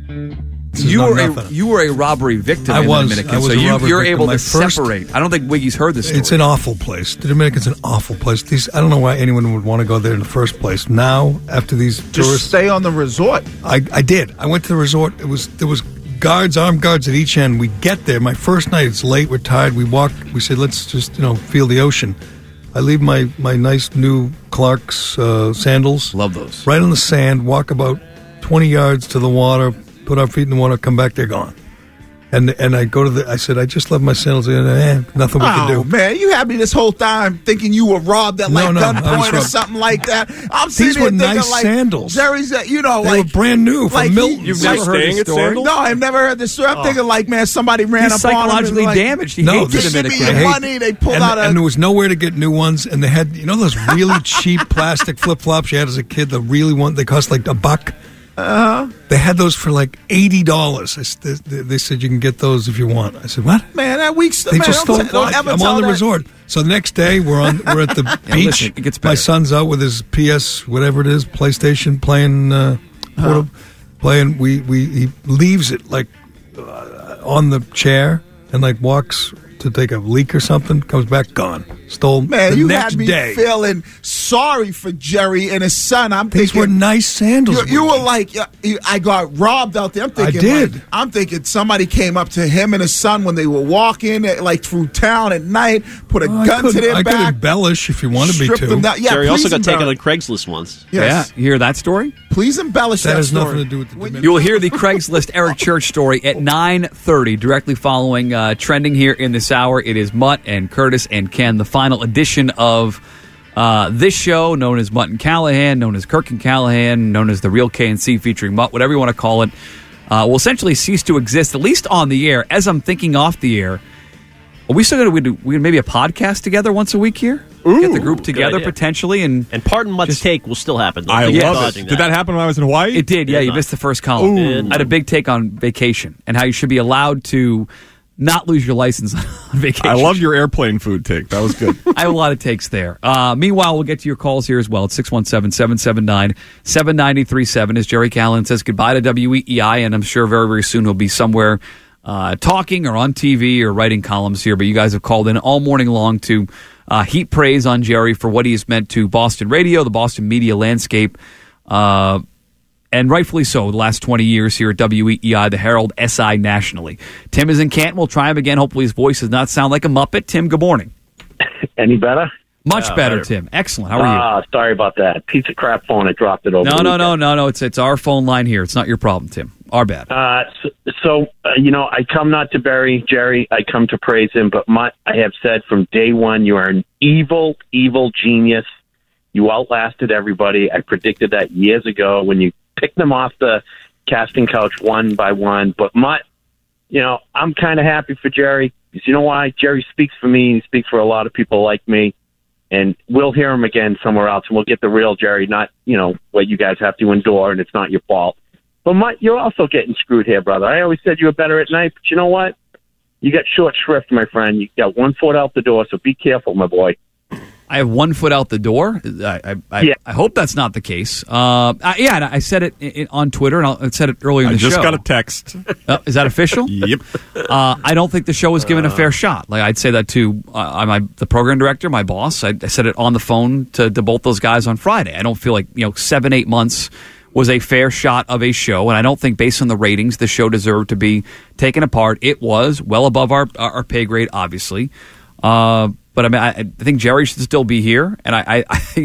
You were a robbery victim in the Dominican, I was so a robbery you're victim. able to separate. I don't think Wiggy's heard this story. It's an awful place. The Dominican's an awful place. I don't know why anyone would want to go there in the first place. Now, after these tourists... Just stay on the resort. I did. I went to the resort. There was armed guards at each end. We get there. My first night, it's late. We're tired. We walk. We said, let's just, feel the ocean. I leave my nice new Clark's sandals. Love those. Right on the sand. Walk about 20 yards to the water. Put our feet in the water, come back, they're gone. And I go to I said, I just left my sandals there. Nothing we can do. Oh, man, you had me this whole time thinking you were robbed at gunpoint or something like that. I'm sitting These were there thinking, nice sandals. Jerry's, they were brand new from Milton. You've never heard this story? No, I've never heard this story. I'm thinking, man, somebody ran He's up psychologically on him. damaged. He hates the Dominican. Give me your money. They pulled out and there was nowhere to get new ones. And they had, those really cheap plastic flip-flops you had as a kid, the really one, they cost like $1. They had those for like $80. They said you can get those if you want. I said, what? Man, that week's they just stole. I'm on the resort. So the next day we're at the beach. Listen, it gets better. My son's out with his PS whatever it is PlayStation playing. He leaves it like on the chair and like walks to take a leak or something. Comes back gone. Stole. Man, the you next had me day. feeling sorry for Jerry and his son. These were nice sandals. You were like, I got robbed out there. I'm thinking, I did. I'm thinking somebody came up to him and his son when they were walking through town at night, put a gun to their back. I could embellish if you wanted me to. Yeah, Jerry also got taken on Craigslist once. Yes. Yeah, you hear that story? Please embellish that has story. nothing to do with the Dominican. You will hear the Craigslist Eric Church story at 9:30, directly following trending here in this hour. It is Mutt and Curtis and Ken, the final edition of this show, known as Mutt and Callahan, known as Kirk and Callahan, known as The Real KNC featuring Mutt, whatever you want to call it, will essentially cease to exist, at least on the air. As I'm thinking off the air, are we still going to do maybe a podcast together once a week here? Ooh, get the group together potentially. And Pardon Mutt's take will still happen. I love it. Did that happen when I was in Hawaii? It did, yeah. You missed the first column. I had a big take on vacation and how you should be allowed to not lose your license on vacation. I love your airplane food take. That was good. I have a lot of takes there. Meanwhile, we'll get to your calls here as well at 617-779-7937 as Jerry Callahan says goodbye to WEEI, and I'm sure very, very soon he'll be somewhere talking or on TV or writing columns here. But you guys have called in all morning long to heap praise on Jerry for what he has meant to Boston radio, the Boston media landscape, and rightfully so, the last 20 years here at WEEI, the Herald, SI nationally. Tim is in Canton. We'll try him again. Hopefully his voice does not sound like a Muppet. Tim, good morning. Any better? Much better, Tim. Excellent. How are you? Sorry about that. Piece of crap phone. I dropped it over. No. It's our phone line here. It's not your problem, Tim. Our bad. I come not to bury Jerry. I come to praise him. But I have said from day one, you are an evil, evil genius. You outlasted everybody. I predicted that years ago when you picked them off the casting couch one by one. But Mutt, I'm kind of happy for Jerry. Because you know why? Jerry speaks for me. He speaks for a lot of people like me. And we'll hear him again somewhere else. And we'll get the real Jerry, not, what you guys have to endure, and it's not your fault. But Mutt, you're also getting screwed here, brother. I always said you were better at night. But you know what? You got short shrift, my friend. You got 1 foot out the door, so be careful, my boy. I have 1 foot out the door. I hope that's not the case. And I said it on Twitter, and I said it earlier in the show. I just got a text. Is that official? Yep. I don't think the show was given a fair shot. Like I'd say that to the program director, my boss. I said it on the phone to both those guys on Friday. I don't feel like 7-8 months was a fair shot of a show, and I don't think based on the ratings the show deserved to be taken apart. It was well above our pay grade, obviously. But I mean, I think Jerry should still be here, and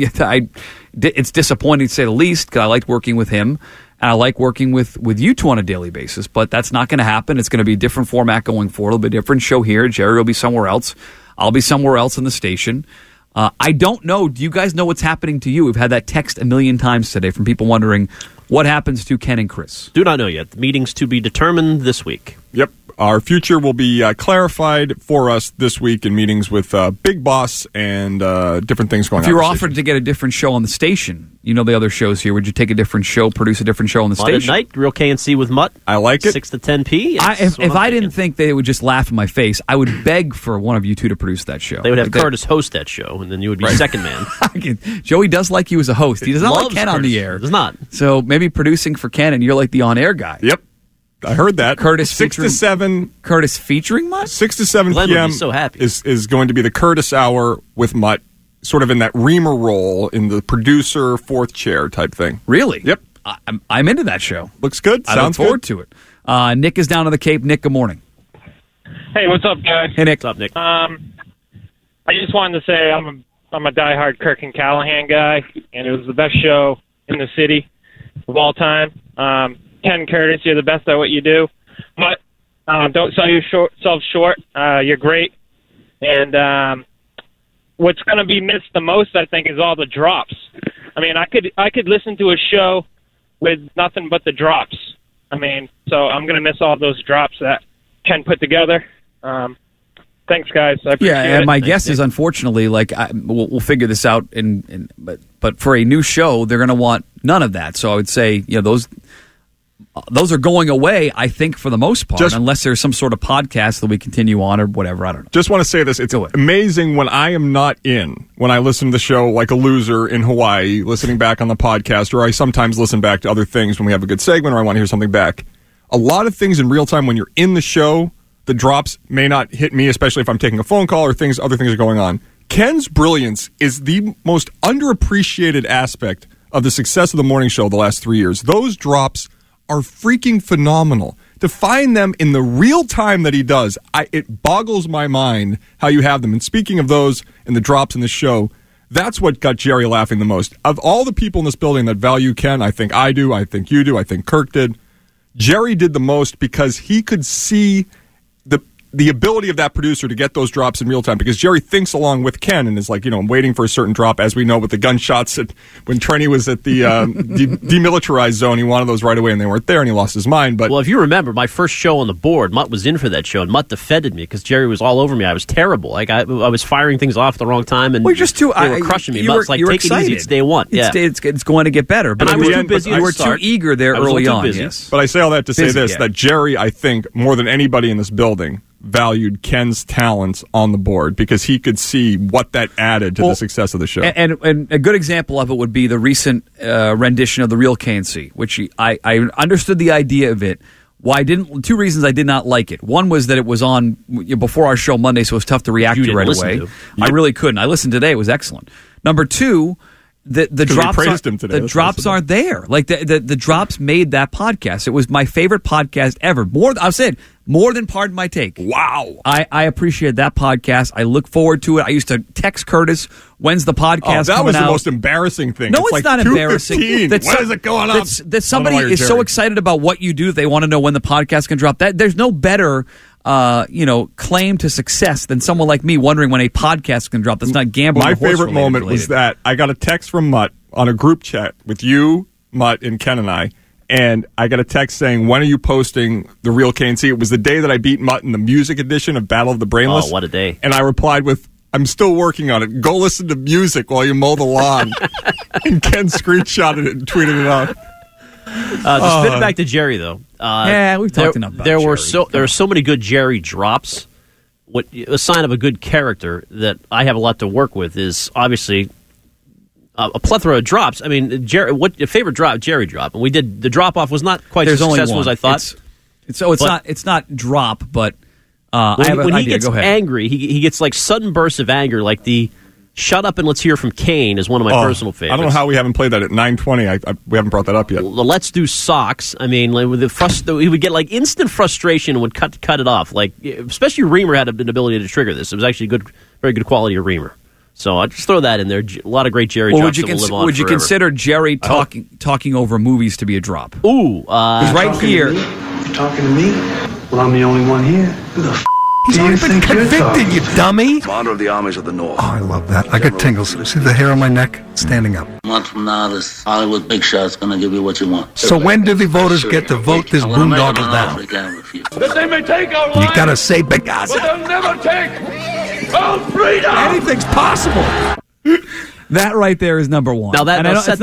it's disappointing to say the least because I liked working with him, and I like working with you two on a daily basis. But that's not going to happen. It's going to be a different format going forward. It'll be a different show here. Jerry will be somewhere else. I'll be somewhere else in the station. I don't know. Do you guys know what's happening to you? We've had that text a million times today from people wondering what happens to Ken and Chris. Do not know yet. The meeting's to be determined this week. Yep. Our future will be clarified for us this week in meetings with Big Boss and different things going on. If you were offered to get a different show on the station, the other shows here, would you take a different show, produce a different show on the Monday station? Night, Real KNC with Mutt. I like it. 6 to 10 p. If I didn't think they would just laugh in my face, I would beg for one of you two to produce that show. They would have Curtis host that show, and then you would be second man. Joey does like you as a host. He does not like Ken on the air. Does not. So maybe producing for Ken, and you're like the on-air guy. Yep. I heard that. Curtis 6 to featuring- 7. Curtis featuring Mutt? 6 to 7 Glenn would be p.m. so happy. is going to be the Curtis Hour with Mutt, sort of in that Reamer role in the producer fourth chair type thing. Really? Yep. I'm into that show. Looks good. I look Sounds forward good. to it. Nick is down to the Cape. Nick, good morning. Hey, what's up, guys? Hey, Nick. What's up, Nick? I just wanted to say I'm a diehard Kirk and Callahan guy, and it was the best show in the city of all time. Ken Curtis, you're the best at what you do, but don't sell yourself short. You're great, and what's going to be missed the most, I think, is all the drops. I mean, I could listen to a show with nothing but the drops. I mean, so I'm going to miss all those drops that Ken put together. Thanks, guys. I appreciate it. And my guess is, unfortunately, we'll figure this out. But for a new show, they're going to want none of that. So I would say, those are going away. I think for the most part, unless there's some sort of podcast that we continue on or whatever. I don't know. Just want to say this: it's amazing when I am not when I listen to the show like a loser in Hawaii, listening back on the podcast, or I sometimes listen back to other things when we have a good segment or I want to hear something back. A lot of things in real time when you're in the show. The drops may not hit me, especially if I'm taking a phone call or other things are going on. Ken's brilliance is the most underappreciated aspect of the success of the morning show the last 3 years. Those drops are freaking phenomenal. To find them in the real time that he does, it boggles my mind how you have them. And speaking of those and the drops in the show, that's what got Jerry laughing the most. Of all the people in this building that value Ken, I think I do, I think you do, I think Kirk did. Jerry did the most because he could see the ability of that producer to get those drops in real time, because Jerry thinks along with Ken and is like, waiting for a certain drop, as we know with the gunshots when Trenny was at the demilitarized zone. He wanted those right away and they weren't there and he lost his mind. But well, if you remember my first show on the board, Mutt was in for that show and Mutt defended me because Jerry was all over me. I was terrible. Like I was firing things off at the wrong time and they were crushing me. Mutt's like, take it easy, it's day one. It's going to get better. But I was too busy. You were too eager there early on. Yes. But I say all that to say this, that Jerry, I think, more than anybody in this building, valued Ken's talents on the board because he could see what that added to the success of the show. And a good example of it would be the recent rendition of The Real KNC, which I understood the idea of it. Two reasons I did not like it. One was that it was on before our show Monday, so it was tough to react to right away. I really couldn't. I listened today. It was excellent. Number two, the drops aren't there. Like the drops made that podcast. It was my favorite podcast ever. More than Pardon My Take. Wow. I appreciate that podcast. I look forward to it. I used to text Curtis, when's the podcast coming out? That was the most embarrassing thing. No, it's not embarrassing. When is it going up? That somebody is so excited about what you do, they want to know when the podcast can drop. There's no better claim to success than someone like me wondering when a podcast can drop. That's not gambling. My favorite moment was that I got a text from Mutt on a group chat with you, Mutt, and Ken and I. And I got a text saying, when are you posting The Real KNC? It was the day that I beat Mutt in the music edition of Battle of the Brainless. Oh, what a day. And I replied with, I'm still working on it. Go listen to music while you mow the lawn. And Ken screenshotted it and tweeted it out. To spin it back to Jerry, though. We've talked enough about there Jerry. There are so many good Jerry drops. A sign of a good character that I have a lot to work with is obviously a plethora of drops. I mean, Jerry, what your favorite drop? Jerry drop, and we did the drop off was not quite as successful as I thought. It's not drop, but I have an when idea. he gets Go ahead. angry, he gets like sudden bursts of anger, like the "Shut up and let's hear from Kane" is one of my personal favorites. I don't know how we haven't played that at 9:20. We haven't brought that up yet. The "Let's do socks." I mean, like, with he would get like instant frustration and would cut it off. Like, especially Reamer had an ability to trigger this. It was actually very good quality of Reamer. So I'll just throw that in there. A lot of great Jerry drops that will live on would you forever. consider Jerry talking over movies to be a drop? Ooh. Right here. You talking to me? Well, I'm the only one here. Who the f*** He's already been convicted, you dummy. Commander of the armies of the North. Oh, I love that. I got tingles. See the hair on my neck standing up. A month from now, this Hollywood big shot's gonna give you what you want. So when do the voters get to vote this boondoggle down? That they may take our lives, You gotta say Benghazi. but they'll never take our freedom. Anything's possible. That right there is number one. Now it's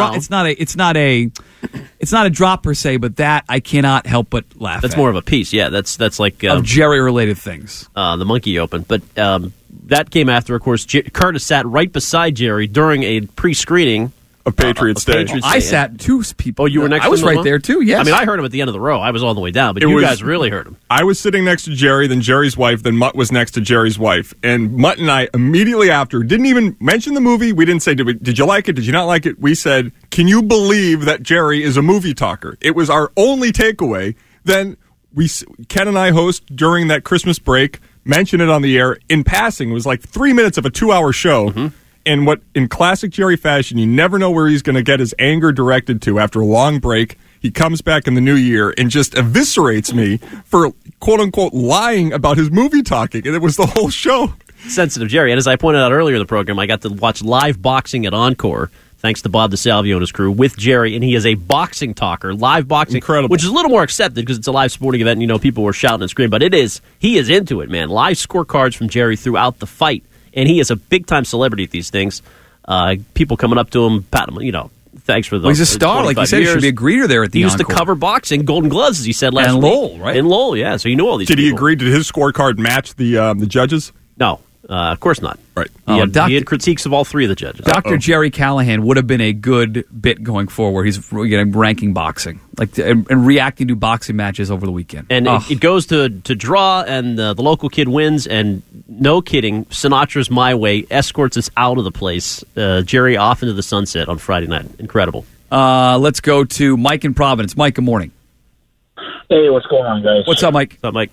not a drop per se, but that I cannot help but laugh. That's at. more of a piece. Yeah, that's like of Jerry related things. The Monkey Open, but that came after, of course. Curtis sat right beside Jerry during a pre-screening of Patriots Day. Patriots I sat two people. Oh, you were next I to was him, right huh? there, too, yes. I mean, I heard him at the end of the row. I was all the way down, but It you was- guys really heard him. I was sitting next to Jerry, then Jerry's wife, then Mutt was next to Jerry's wife. And Mutt and I, immediately after, didn't even mention the movie. We didn't say, did you like it? Did you not like it? We said, can you believe that Jerry is a movie talker? It was our only takeaway. Then Ken and I host during that Christmas break, mention it on the air in passing. It was like 3 minutes of a 2-hour show. Mm-hmm. And what, in classic Jerry fashion, you never know where he's going to get his anger directed to after a long break. He comes back in the new year and just eviscerates me for, quote-unquote, lying about his movie talking. And it was the whole show. Sensitive Jerry. And as I pointed out earlier in the program, I got to watch live boxing at Encore, thanks to Bob DeSalvio and his crew, with Jerry, and he is a boxing talker, live boxing. Incredible. Which is a little more accepted because it's a live sporting event and, people were shouting and screaming. But he is into it, man. Live scorecards from Jerry throughout the fight. And he is a big-time celebrity at these things. People coming up to him, pat him, thanks for the Well, he's a star, like you said. He should be a greeter there at the He used Encore. to cover boxing, Golden Gloves, as he said last And week. Lowell, right? And Lowell, yeah. So you knew all these Did people. he agree? Did his scorecard match the judges? No, of course not. Right. He Doc- had critiques of all three of the judges. Dr. Jerry Callahan would have been a good bit going forward. He's ranking boxing, and reacting to boxing matches over the weekend. And it goes to draw, and the local kid wins, and no kidding, Sinatra's My Way escorts us out of the place. Jerry off into the sunset on Friday night. Incredible. Let's go to Mike in Providence. Mike, good morning. Hey, what's going on, guys? What's up, Mike? What's up, Mike?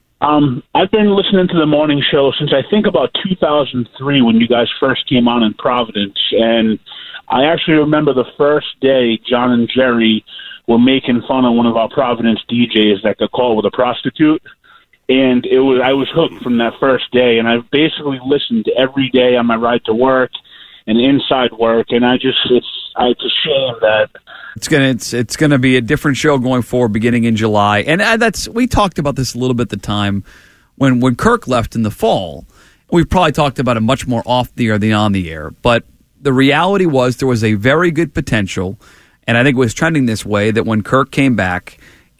I've been listening to the morning show since I think about 2003 when you guys first came on in Providence, and I actually remember the first day John and Jerry were making fun of one of our Providence DJs that could call with a prostitute, and I was hooked from that first day, and I've basically listened every day on my ride to work and inside work, and it's a shame that It's gonna be a different show going forward, beginning in July, and we talked about this a little bit at the time when Kirk left in the fall. We probably talked about it much more off the air than on the air, but the reality was there was a very good potential, and I think it was trending this way that when Kirk came back,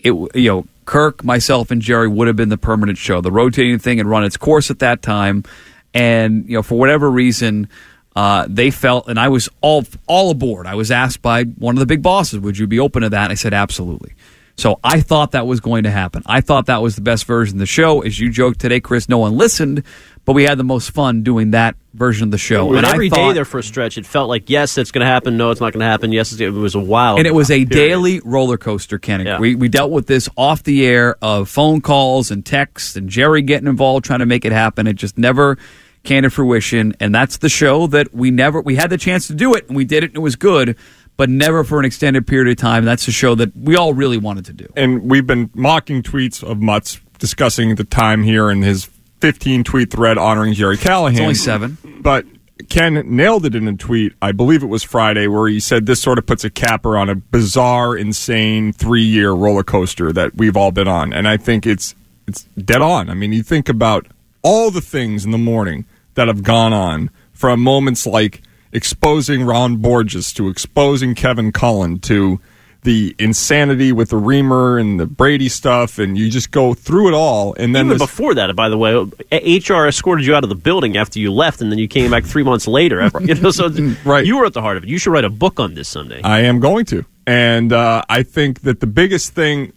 Kirk, myself, and Jerry would have been the permanent show. The rotating thing had run its course at that time, and for whatever reason. They felt, and I was all aboard. I was asked by one of the big bosses, would you be open to that? And I said, absolutely. So I thought that was going to happen. I thought that was the best version of the show. As you joked today, Chris, no one listened, but we had the most fun doing that version of the show. And every day there for a stretch, it felt like, yes, it's going to happen. No, it's not going to happen. Yes, it was a wild. And it was a period. daily roller coaster, Kenny. Yeah. We dealt with this off the air of phone calls and texts and Jerry getting involved trying to make it happen. It just never came to fruition, and that's the show that we had the chance to do it, and we did it, and it was good, but never for an extended period of time. That's the show that we all really wanted to do. And we've been mocking tweets of Mutt's discussing the time here in his 15-tweet thread honoring Jerry Callahan. It's only 7. But Ken nailed it in a tweet, I believe it was Friday, where he said this sort of puts a capper on a bizarre, insane 3-year roller coaster that we've all been on. And I think it's dead on. I mean, you think about all the things in the morning that have gone on, from moments like exposing Ron Borges to exposing Kevin Cullen to the insanity with the Reamer and the Brady stuff, and you just go through it all. And then even before that, by the way, HR escorted you out of the building after you left, and then you came back 3 months later. So right. You were at the heart of it. You should write a book on this someday. I am going to. And I think that the biggest thing,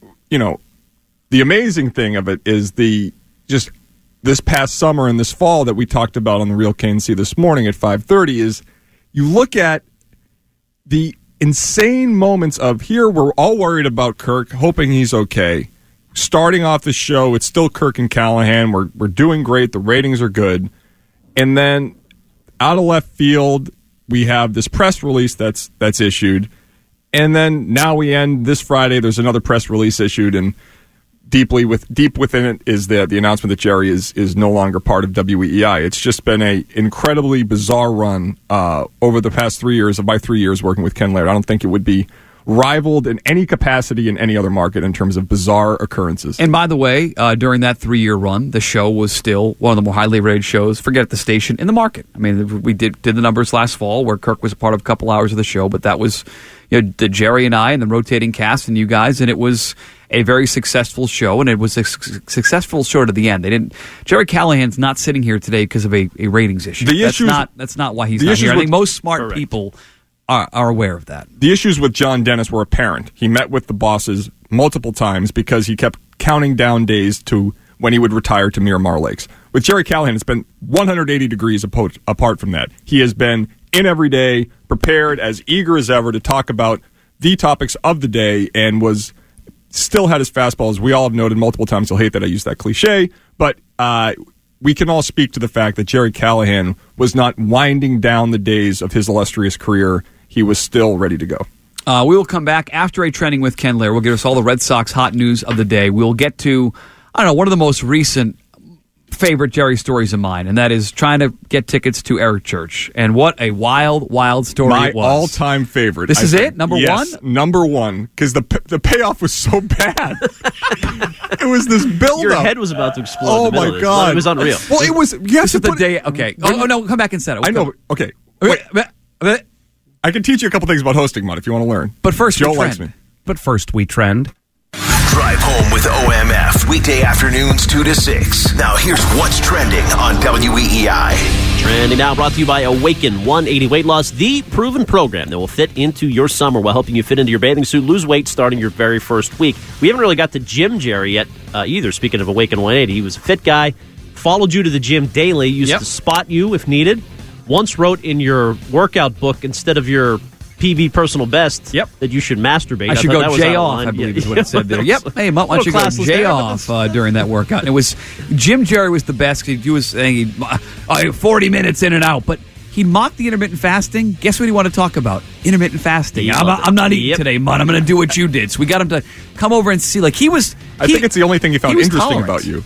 the amazing thing of it is this past summer and this fall that we talked about on the Real KNC this morning at 5:30 is you look at the insane moments of here we're all worried about Kirk, hoping he's okay. Starting off the show, it's still Kirk and Callahan. We're doing great. The ratings are good. And then out of left field, we have this press release that's issued. And then now we end this Friday. There's another press release issued, and deep within it is the announcement that Jerry is no longer part of WEEI. It's just been a incredibly bizarre run over the past 3 years. Of my 3 years working with Ken Laird, I don't think it would be rivaled in any capacity in any other market in terms of bizarre occurrences. And by the way, during that 3-year run, the show was still one of the more highly rated shows, forget the station, in the market. I mean, we did the numbers last fall where Kirk was a part of a couple hours of the show, but that was the Jerry and I and the rotating cast and you guys, and it was a very successful show, and it was a successful show to the end. Jerry Callahan's not sitting here today because of a ratings issue. That's not why he's not here. I think most smart people are aware of that. The issues with John Dennis were apparent. He met with the bosses multiple times because he kept counting down days to when he would retire to Miramar Lakes. With Jerry Callahan, it's been 180 degrees apart from that. He has been in every day, prepared, as eager as ever to talk about the topics of the day, and still had his fastball, as we all have noted multiple times. He'll hate that I use that cliche, but we can all speak to the fact that Jerry Callahan was not winding down the days of his illustrious career. He was still ready to go. We will come back after a trending with Ken Laird. We'll give us all the Red Sox hot news of the day. We'll get to, one of the most recent favorite Jerry stories of mine, and that is trying to get tickets to Eric Church. And what a wild, wild story it was. My all-time favorite. This is it? Number one? Number one, because the payoff was so bad. It was this build-up. Your head was about to explode. Oh, my God. It was unreal. Well, it was... This is the day... Okay. Oh, no, come back and set it. I know. Okay. Wait. I can teach you a couple things about hosting, Mud, if you want to learn. But first, Joe likes me. But first, we trend. Drive home with OMF, weekday afternoons 2 to 6. Now here's what's trending on WEEI. Trending now, brought to you by Awaken 180 Weight Loss, the proven program that will fit into your summer while helping you fit into your bathing suit, lose weight starting your very first week. We haven't really got to Gym Jerry yet either. Speaking of Awaken 180, he was a fit guy, followed you to the gym daily, used to spot you if needed, once wrote in your workout book instead of your PB personal best that you should masturbate. I should go J off, I believe is what it said there. Yep. Hey, why don't you go J off during that workout? And it was, Jim Jerry was the best. He was saying 40 minutes in and out, but he mocked the intermittent fasting. Guess what he wanted to talk about? Intermittent fasting. I'm not eating today, Mud. I'm going to do what you did. So we got him to come over and see. Like he was. I think it's the only thing he found interesting about you.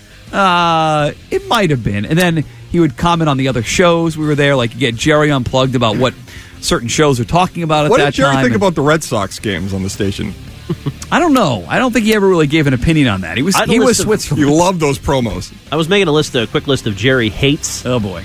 It might have been. And then he would comment on the other shows. We were there, like you get Jerry Unplugged about what certain shows are talking about at that time. What did Jerry think about the Red Sox games on the station? I don't know. I don't think he ever really gave an opinion on that. He was Switzerland. You love those promos. I was making a quick list of Jerry hates. Oh boy.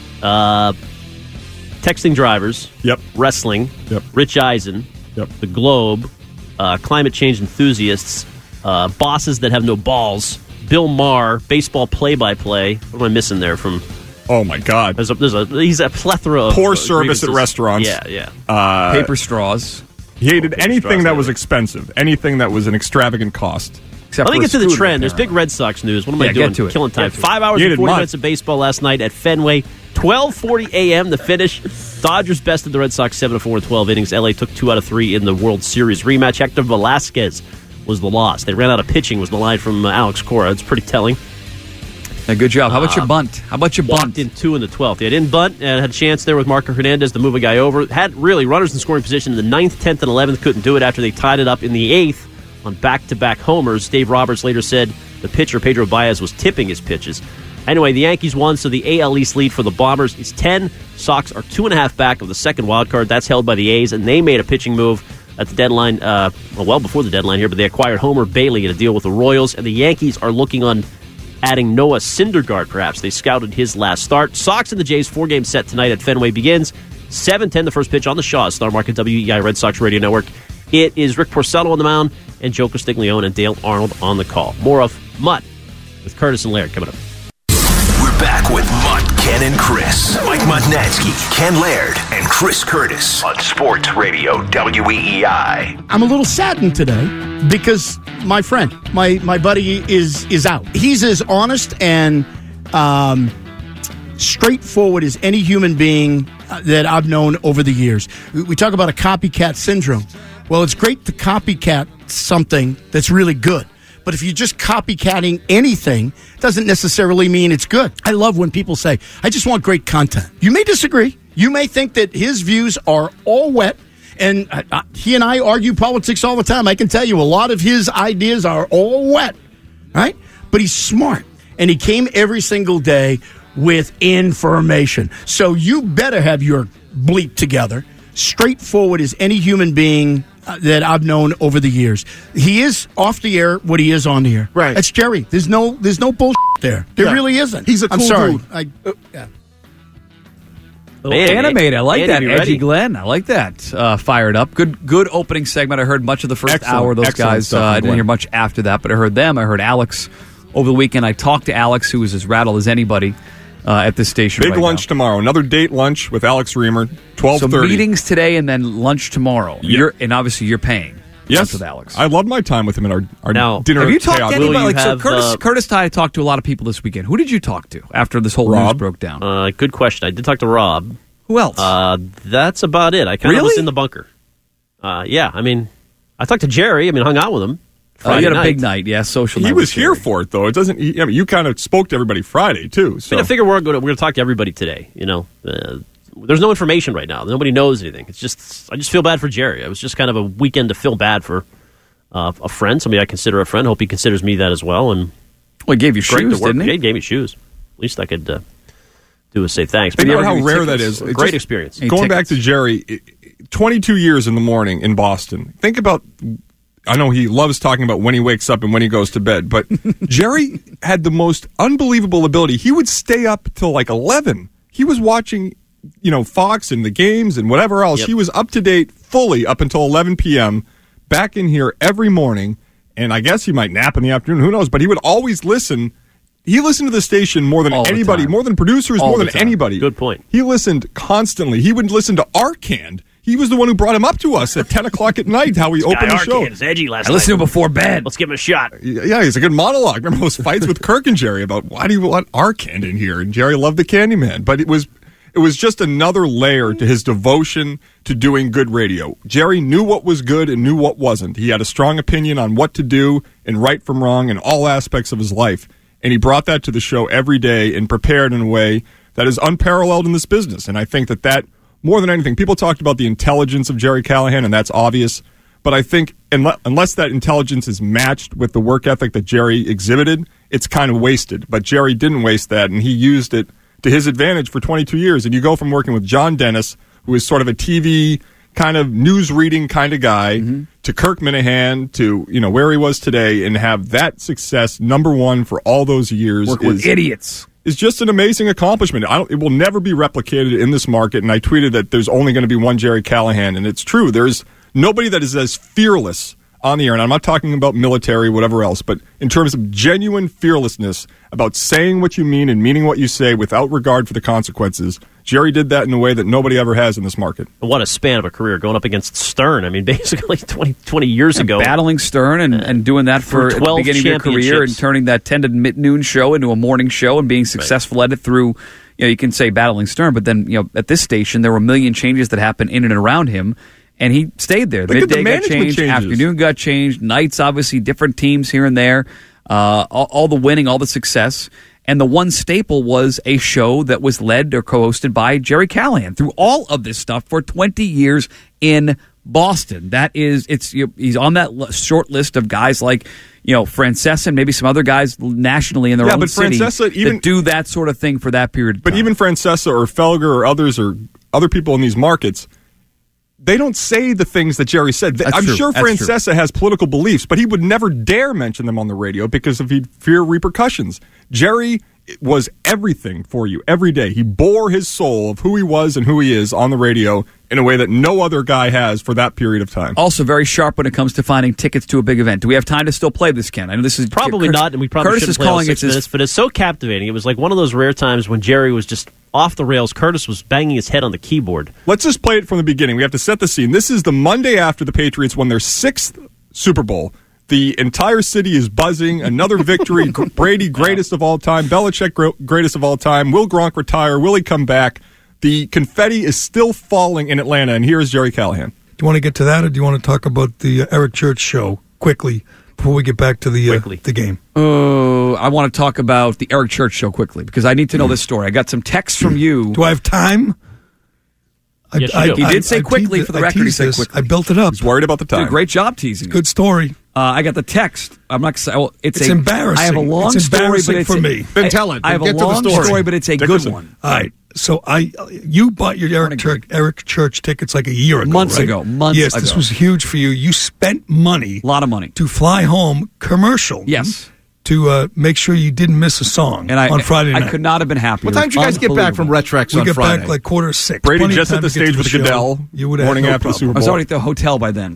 Texting drivers. Yep. Wrestling. Yep. Rich Eisen. Yep. The Globe. Climate change enthusiasts. Bosses that have no balls. Bill Maher. Baseball play-by-play. What am I missing there from? Oh my God! He's a plethora of poor service at restaurants. Yeah. Paper straws. He hated anything that was expensive, anything that was an extravagant cost. Let me get to the trend. There's big Red Sox news. What am I doing? Killing time. 5 hours and 40 minutes of baseball last night at Fenway. 12:40 a.m. the finish. Dodgers bested the Red Sox 7-4 in 12 innings. LA took 2 out of 3 in the World Series rematch. Hector Velasquez was the loss. They ran out of pitching was the line from Alex Cora. It's pretty telling. Yeah, good job. How about your bunt? Walked in 2 in the 12th. They didn't bunt and had a chance there with Marco Hernandez to move a guy over. Had really runners in scoring position in the 9th, 10th, and 11th. Couldn't do it after they tied it up in the 8th on back-to-back homers. Dave Roberts later said the pitcher, Pedro Baez, was tipping his pitches. Anyway, the Yankees won, so the AL East lead for the Bombers is 10. Sox are 2.5 back of the second wild card. That's held by the A's, and they made a pitching move at the deadline, well before the deadline here, but they acquired Homer Bailey in a deal with the Royals, and the Yankees are looking on adding Noah Syndergaard, perhaps. They scouted his last start. Sox and the Jays 4-game set tonight at Fenway begins. 7:10 the first pitch on the Shaw, Star Market WEEI Red Sox Radio Network. It is Rick Porcello on the mound and Joe Castiglione and Dale Arnold on the call. More of Mutt with Curtis and Laird coming up. We're back with Mutt, Ken, and Chris. Mike Mutnansky, Ken Laird, and Chris Curtis on Sports Radio WEEI. I'm a little saddened today because my friend, my buddy is out. He's as honest and straightforward as any human being that I've known over the years. We talk about a copycat syndrome. Well, it's great to copycat something that's really good. But if you're just copycatting anything, doesn't necessarily mean it's good. I love when people say, I just want great content. You may disagree. You may think that his views are all wet. And he and I argue politics all the time. I can tell you a lot of his ideas are all wet, right? But he's smart. And he came every single day with information. So you better have your bleep together. Straightforward as any human being that I've known over the years. He is off the air what he is on the air. Right. That's Jerry. There's no bullshit there. There really isn't. He's a cool dude. Animated. I like that. Edgy ready. Glenn. I like that. Fired up. Good opening segment. I heard much of the first hour of those guys. I didn't hear much after that, but I heard them. I heard Alex over the weekend. I talked to Alex, who was as rattled as anybody at this station. Big right lunch now. tomorrow. Another date lunch with Alex Reamer, 12:30. So meetings today and then lunch tomorrow. Yep. And obviously you're paying. Yes, with Alex. I loved my time with him at our dinner. Have you talked to chaos. anybody? Curtis and I talked to a lot of people this weekend. Who did you talk to after this whole news broke down? Good question. I did talk to Rob. Who else? That's about it. I kind of was in the bunker. Yeah, I mean, I talked to Jerry. I mean, hung out with him. Friday you had a night. big night, yeah, social night. He was here for it, though. It doesn't. I mean, you kind of spoke to everybody Friday too. So I mean, I figure we're going to talk to everybody today. You know, there's no information right now. Nobody knows anything. It's just I just feel bad for Jerry. It was just kind of a weekend to feel bad for a friend, somebody I consider a friend. Hope he considers me that as well. And he gave you shoes, didn't he? Yeah, he gave me shoes. At least I could do is say thanks. Think about how rare that is. It's great experience. Going back to Jerry, 22 years in the morning in Boston. Think about. I know he loves talking about when he wakes up and when he goes to bed, but Jerry had the most unbelievable ability. He would stay up till like 11. He was watching, Fox and the games and whatever else. Yep. He was up to date fully up until 11 p.m., back in here every morning, and I guess he might nap in the afternoon. Who knows? But he would always listen. He listened to the station more than anybody, more than producers, more than anybody. Good point. He listened constantly. He would listen to Arcand. He was the one who brought him up to us at 10 o'clock at night, how we opened the show. It's edgy last night. I listened to him before bed. Let's give him a shot. Yeah, he's a good monologue. Remember those fights with Kirk and Jerry about why do you want Arcand in here? And Jerry loved the Candyman. But it was just another layer to his devotion to doing good radio. Jerry knew what was good and knew what wasn't. He had a strong opinion on what to do and right from wrong in all aspects of his life. And he brought that to the show every day and prepared in a way that is unparalleled in this business. And I think that more than anything, people talked about the intelligence of Jerry Callahan, and that's obvious. But I think unless that intelligence is matched with the work ethic that Jerry exhibited, it's kind of wasted. But Jerry didn't waste that, and he used it to his advantage for 22 years. And you go from working with John Dennis, who is sort of a TV kind of news reading kind of guy, to Kirk Minahan, to where he was today, and have that success number one for all those years. Work with idiots. Is just an amazing accomplishment. It will never be replicated in this market, and I tweeted that there's only going to be one Jerry Callahan, and it's true. There's nobody that is as fearless on the air, and I'm not talking about military, whatever else, but in terms of genuine fearlessness about saying what you mean and meaning what you say without regard for the consequences. Jerry did that in a way that nobody ever has in this market. What a span of a career, going up against Stern. I mean, basically 20 years ago. Battling Stern and doing that for at the beginning of your career and turning that 10 to noon show into a morning show and being successful at it through, you can say battling Stern, but then, at this station, there were a million changes that happened in and around him. And he stayed there. Midday got changed, afternoon got changed, nights, obviously, different teams here and there, all the winning, all the success. And the one staple was a show that was led or co-hosted by Jerry Callahan through all of this stuff for 20 years in Boston. He's on that short list of guys like, Francesa and maybe some other guys nationally in their own city that do that sort of thing for that period of time. But even Francesa or Felger or others or other people in these markets, they don't say the things that Jerry said. I'm sure Francesa has political beliefs, but he would never dare mention them on the radio because he'd fear repercussions. Jerry was everything for you every day. He bore his soul of who he was and who he is on the radio in a way that no other guy has for that period of time. Also very sharp when it comes to finding tickets to a big event. Do we have time to still play this, Ken? I know this is probably not, and we probably shouldn't play all 6 minutes, but it's so captivating. It was like one of those rare times when Jerry was just off the rails. Curtis was banging his head on the keyboard. Let's just play it from the beginning. We have to set the scene. This is the Monday after the Patriots won their 6th Super Bowl. The entire city is buzzing. Another victory. Brady, greatest of all time. Belichick, greatest of all time. Will Gronk retire? Will he come back? The confetti is still falling in Atlanta, and here's Jerry Callahan. Do you want to get to that, or do you want to talk about the Eric Church show quickly before we get back to the game? I want to talk about the Eric Church show quickly because I need to know this story. I got some texts from you. Do I have time? Yes, he did say quickly for the record. He said quickly. I built it up. He's worried about the time. Did a great job teasing. Good story. I got the text. I'm not saying. Well, it's embarrassing. I have a long story, but it's for me. Then tell it. I have a long story, but it's a good one. All right. So you bought your Eric Church tickets like a year ago, months right? ago. Yes, this was huge for you. You spent money, a lot of money, to fly home commercial. Yes. To make sure you didn't miss a song on Friday night. I could not have been happier. What time did you guys get back from Retrex on Friday? We got back like 5:45. Brady just at the stage with Goodell. You would have morning no after the problem. Super Bowl. I was already at the hotel by then.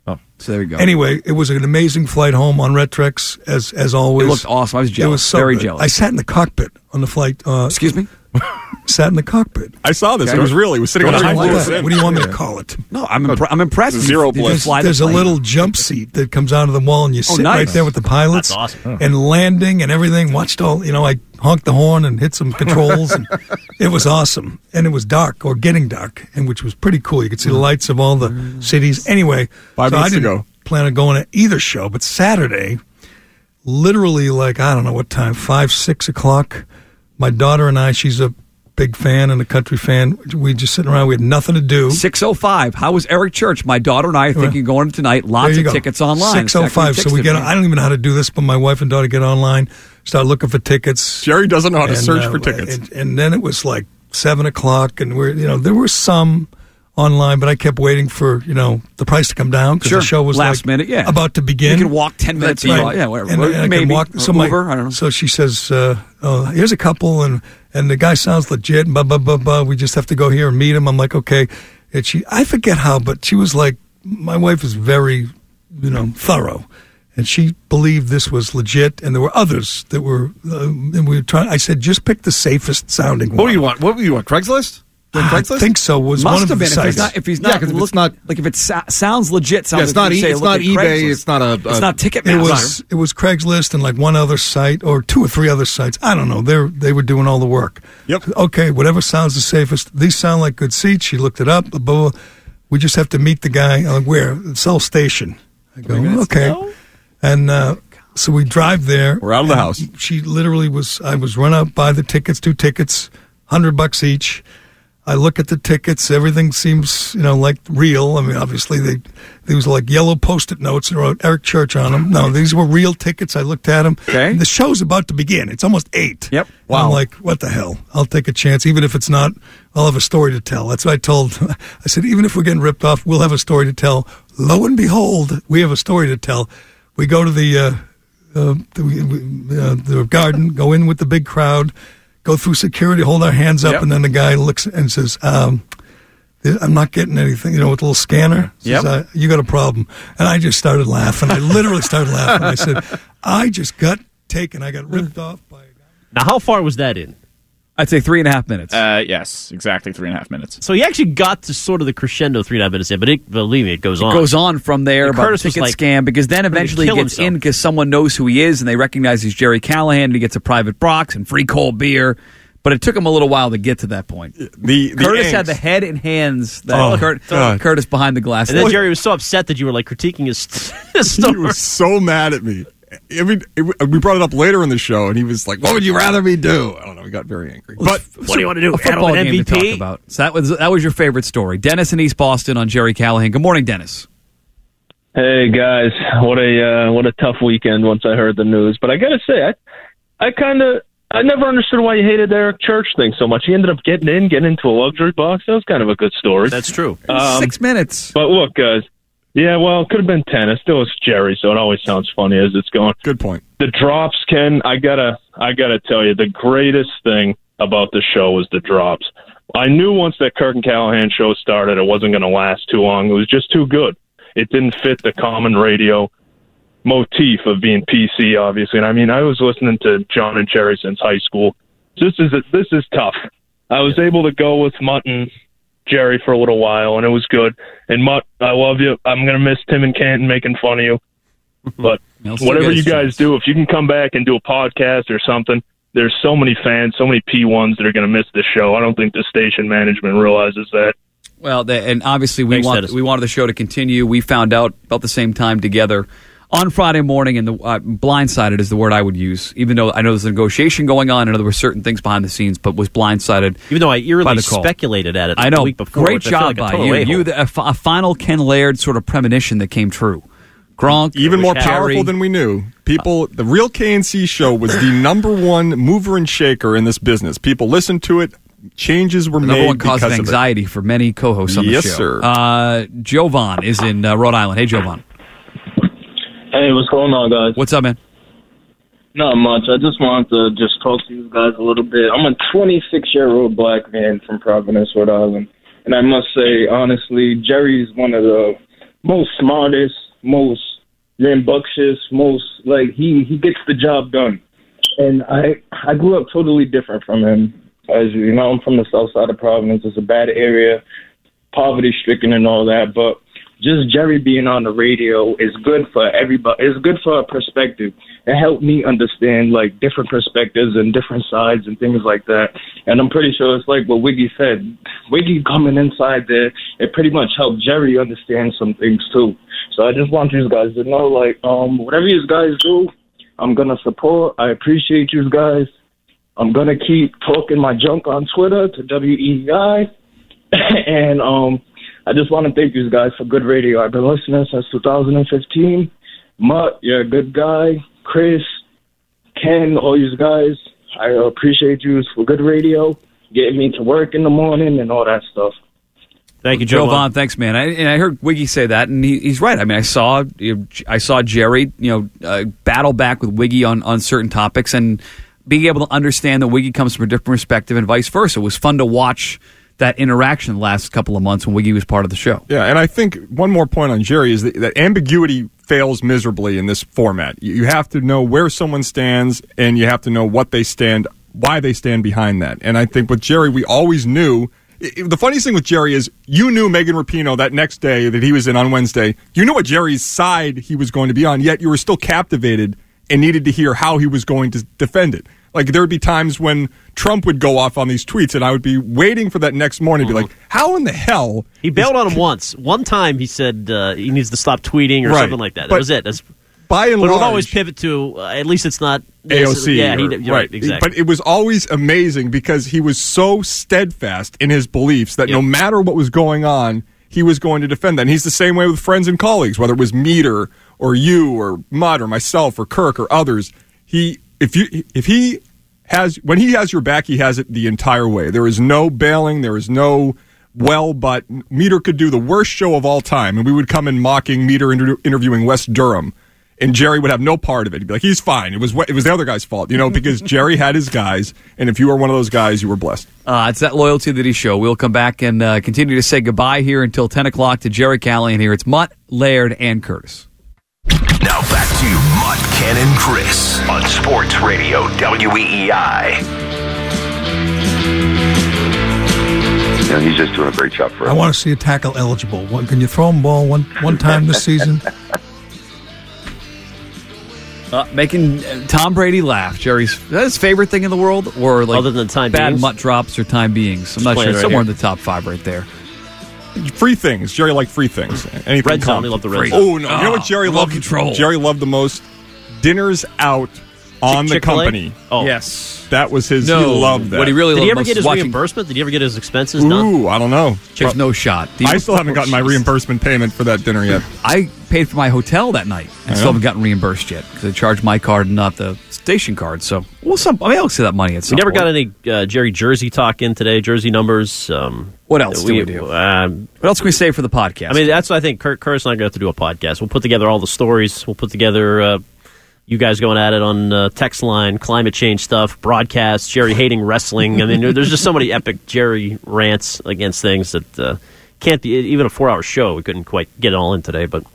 Oh, so there you go. Anyway, it was an amazing flight home on Retrex, as always. It looked awesome. I was jealous. It was so very good. jealous. I sat in the cockpit on the flight. Excuse me? Sat in the cockpit. I saw this. Okay. It was real. He was sitting on the What high do you want me to call it? No, I'm impressed. Zero You bliss. fly the There's a plane. little jump seat that comes out of the wall, and you sit nice. right there with the pilots. That's awesome. And landing and everything. Watched all, I honked the horn and hit some controls, and it was awesome. And it was dark, or getting dark, and which was pretty cool. You could see the lights of all the cities. Anyway, 5 so I minutes didn't ago. plan on going to either show, but Saturday, literally like, I don't know what time, 5, 6 o'clock, my daughter and I, she's a big fan and a country fan. We just sitting around. We had nothing to do. 6:05. How was Eric Church? My daughter and I are thinking of going tonight. Lots There you of go. tickets online. 6:05. So we get. I don't even know how to do this, but my wife and daughter get online, start looking for tickets. Jerry doesn't know how to And, search for tickets. And then it was like 7 o'clock, and there were some online, but I kept waiting for the price to come down because Sure. the show was Last minute, yeah. about to begin. You can walk 10 minutes. That's right. Yeah, whatever. And I Maybe. can walk. Or So Uber, I don't know. So she says, "Here's a couple, and the guy sounds legit. Blah blah blah blah. We just have to go here and meet him." I'm like, okay. And I forget how, but she was like, my wife is very, thorough. And she believed this was legit, and there were others that were. And we were trying. I said, just pick the safest sounding one. What do you want? What do you want? Craigslist? I think so. Was Must one of have the been sites. if he's not, because if look, it's not, like if it sounds legit. Sounds yeah, it's not. like you say, It's look not at eBay. Craigslist. It's not a. It's not Ticketmaster. It was Craigslist and like one other site or 2 or 3 other sites. I don't know. They were doing all the work. Yep. Okay, whatever sounds the safest. These sound like good seats. She looked it up. Blah, blah, blah. We just have to meet the guy. I'm like, where? South Station. I go, okay. And so we drive there. We're out of the house. She literally I was run out, buy the tickets, 2 tickets, $100 each. I look at the tickets. Everything seems, like real. I mean, obviously, there was like yellow Post-it notes that wrote Eric Church on them. No, these were real tickets. I looked at them. Okay. The show's about to begin. It's almost 8. Yep. Wow. I'm like, what the hell? I'll take a chance. Even if it's not, I'll have a story to tell. That's what I told. I said, even if we're getting ripped off, we'll have a story to tell. Lo and behold, we have a story to tell. We go to the garden, go in with the big crowd, go through security, hold our hands up, and then the guy looks and says, I'm not getting anything, with a little scanner. Says, you got a problem. And I just started laughing. I literally started laughing. I said, I just got taken. I got ripped off by a guy. Now, how far was that in? I'd say 3.5 minutes. Yes, exactly 3.5 minutes. So he actually got to sort of the crescendo 3.5 minutes in, but believe me, it goes on. It goes on from there And about the Curtis was ticket like, scam, because then eventually he kill gets himself. in because someone knows who he is and they recognize he's Jerry Callahan and he gets a private box and free cold beer. But it took him a little while to get to that point. The Curtis angst. had the head and hands that God. Curtis behind the glass. And then Jerry was so upset that you were like critiquing his He story. was so mad at me. I mean, we brought it up later in the show, and he was like, "What would you rather me do?" I don't know. He got very angry. But What do you want to do? A football Add him an game to talk MVP? about. So that was your favorite story. Dennis in East Boston on Jerry Callahan. Good morning, Dennis. Hey guys, what a tough weekend once I heard the news. But I gotta say, I never understood why you hated the Eric Church thing so much. He ended up getting into a luxury box. That was kind of a good story. That's true. 6 minutes. But look, guys. Yeah, well, it could have been 10. It still was Jerry, so it always sounds funny as it's going. good point. The drops, Ken, I gotta tell you, the greatest thing about the show was the drops. I knew once that Kirk and Callahan show started, it wasn't going to last too long. It was just too good. It didn't fit the common radio motif of being PC, obviously. And I mean, I was listening to John and Jerry since high school. This is tough. I was able to go with Mutt and Jerry for a little while, and it was good. And Mutt, I love you. I'm going to miss Tim and Canton making fun of you. But whatever you guys do, if you can come back and do a podcast or something, there's so many fans, so many P1s that are going to miss this show. I don't think the station management realizes that. Well, and obviously we wanted the show to continue. We found out about the same time together on Friday morning, and the blindsided is the word I would use, even though I know there's a negotiation going on and there were certain things behind the scenes, but was blindsided. Even though I by eerily the call. speculated at it I know. the week before. Great which I feel job like a by total you. a-hole. A final Ken Laird sort of premonition that came true. Gronk, Even more Jerry. powerful than we knew. People, the real KNC show was the number one mover and shaker in this business. People listened to it. Changes were The number made one cause of because anxiety for many co-hosts on the Yes, show. sir. Jovan is in Rhode Island. Hey, Jovan. Hey, what's going on, guys? What's up, man? Not much. I just wanted to just talk to you guys a little bit. I'm a 26-year-old black man from Providence, Rhode Island. And I must say, honestly, Jerry's one of the most smartest, most rambunctious, most like he gets the job done. And I grew up totally different from him. As you know, I'm from the south side of Providence. It's a bad area, poverty stricken and all that, but just Jerry being on the radio is good for everybody. It's good for a perspective. It helped me understand like different perspectives and different sides and things like that. And I'm pretty sure it's like what Wiggy said. Wiggy coming inside there, it pretty much helped Jerry understand some things too. So I just want you guys to know, like, whatever you guys do, I'm gonna support. I appreciate you guys. I'm gonna keep talking my junk on Twitter to WEI, and I just want to thank you guys for good radio. I've been listening since 2015. Mutt, you're a good guy. Chris, Ken, all you guys, I appreciate you for good radio, getting me to work in the morning and all that stuff. Thank you, Joe Vaughn. Thanks, man. I heard Wiggy say that, and he's right. I mean, I saw Jerry, battle back with Wiggy on certain topics, and being able to understand that Wiggy comes from a different perspective, and vice versa. It was fun to watch that interaction the last couple of months when Wiggy was part of the show. Yeah, and I think one more point on Jerry is that ambiguity fails miserably in this format. You have to know where someone stands, and you have to know what they stand, why they stand behind that. And I think with Jerry, we always knew. The funniest thing with Jerry is you knew Megan Rapinoe that next day that he was in on Wednesday. You knew what Jerry's side he was going to be on, yet you were still captivated and needed to hear how he was going to defend it. Like, there would be times when Trump would go off on these tweets, and I would be waiting for that next morning to be like, how in the hell? He bailed on him once. One time he said he needs to stop tweeting or something like that. That was it. By and large, it would always pivot to, at least it's not AOC. Yeah, right, exactly. But it was always amazing because he was so steadfast in his beliefs that no matter what was going on, he was going to defend that. And he's the same way with friends and colleagues, whether it was Meter or you or Mudd or myself or Kirk or others. When he has your back, he has it the entire way. There is no bailing. There is no but Meter could do the worst show of all time, and we would come in mocking Meter interviewing Wes Durham, and Jerry would have no part of it. He'd be like, he's fine. It was the other guy's fault, because Jerry had his guys, and if you were one of those guys, you were blessed. It's that loyalty that he showed. We'll come back and continue to say goodbye here until 10 o'clock to Jerry Callahan here. It's Mutt, Laird, and Curtis. Now back to Mutt, Ken, and Chris on Sports Radio WEEI. He's just doing a great job for us. I want to see a tackle eligible. Can you throw him ball one time this season? Making Tom Brady laugh. Jerry's his favorite thing in the world, or like other than time bad beings? Mutt drops or time beings. I'm not sure. Somewhere in the top 5 right there. Free things. Jerry liked free things. Anything Red Zone. He loved the Red Zone. Oh, no. You know what Jerry loved? Control. Jerry loved the most? Dinners out on the Chick-fil-A? company. Oh. Yes. That was his. No. He loved that. What he really Did loved he ever most get his was watching. reimbursement? Did he ever get his expenses done? Ooh, I don't know. There's no shot. I still haven't gotten my reimbursement payment for that dinner yet. I paid for my hotel that night and still haven't gotten reimbursed yet because they charged my card and not the station card. So, I'll see that money at some We never point. got any Jerry jersey talk in today, jersey numbers. What else do we do? What else can we say for the podcast? I mean, that's what I think. Curtis and I are going to have to do a podcast. We'll put together all the stories. We'll put together you guys going at it on text line, climate change stuff, broadcasts, Jerry hating wrestling. I mean, there's just so many epic Jerry rants against things that can't be, even a 4-hour show, we couldn't quite get it all in today, but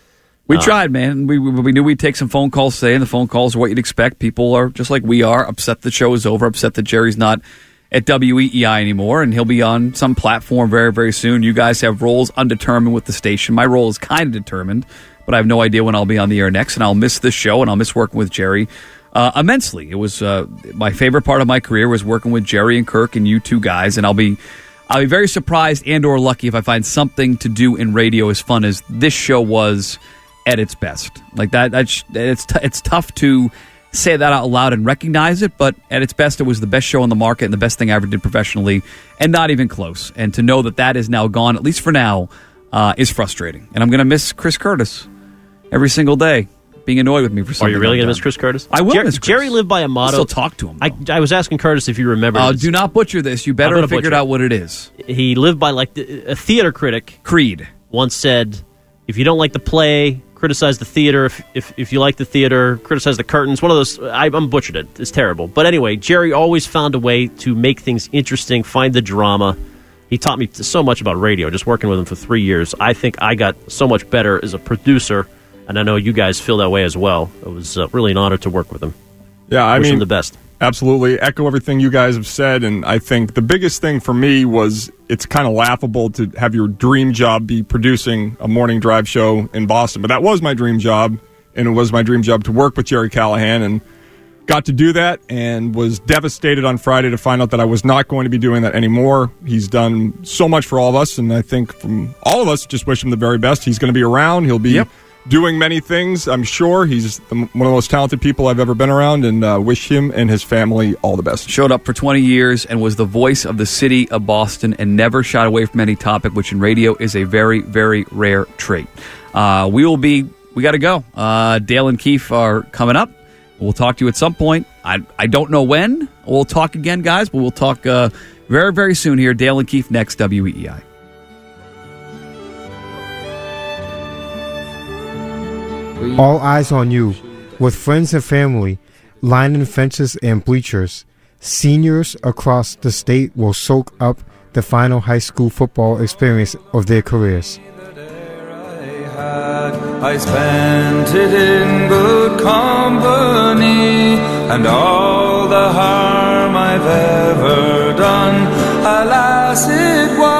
we tried, man. We knew we'd take some phone calls today, and the phone calls are what you'd expect. People are, just like we are, upset the show is over, upset that Jerry's not at WEEI anymore, and he'll be on some platform very, very soon. You guys have roles undetermined with the station. My role is kind of determined, but I have no idea when I'll be on the air next, and I'll miss this show, and I'll miss working with Jerry immensely. It was my favorite part of my career was working with Jerry and Kirk and you two guys, and I'll be very surprised and or lucky if I find something to do in radio as fun as this show was at its best. Like that, it's tough to say that out loud and recognize it, but at its best, it was the best show on the market and the best thing I ever did professionally, and not even close. And to know that is now gone, at least for now, is frustrating. And I'm going to miss Chris Curtis every single day, being annoyed with me for something. Are you really going to miss Chris Curtis? I will miss Chris. Jerry lived by a motto. I'll still talk to him. I was asking Curtis if you remember. Do not butcher this. You better have figured out what it is. He lived by a theater critic. Creed once said, if you don't like the play, criticize the theater. If you like the theater, criticize the curtains. One of those. I'm butchered it. It's terrible. But anyway, Jerry always found a way to make things interesting, find the drama. He taught me so much about radio, just working with him for 3 years. I think I got so much better as a producer, and I know you guys feel that way as well. It was really an honor to work with him. Yeah, I Wish mean, him the best. Absolutely. Echo everything you guys have said, and I think the biggest thing for me was it's kind of laughable to have your dream job be producing a morning drive show in Boston. But that was my dream job, and it was my dream job to work with Jerry Callahan, and got to do that and was devastated on Friday to find out that I was not going to be doing that anymore. He's done so much for all of us, and I think from all of us, just wish him the very best. He's going to be around. He'll be doing many things, I'm sure. He's one of the most talented people I've ever been around, and wish him and his family all the best. Showed up for 20 years and was the voice of the city of Boston and never shied away from any topic, which in radio is a very, very rare trait. We got to go. Dale and Keefe are coming up. We'll talk to you at some point. I don't know when we'll talk again, guys, but we'll talk very, very soon here. Dale and Keefe next, WEEI. All eyes on you. With friends and family lining fences and bleachers, seniors across the state will soak up the final high school football experience of their careers. I spent it in good company, and all the harm I've ever done, alas, it was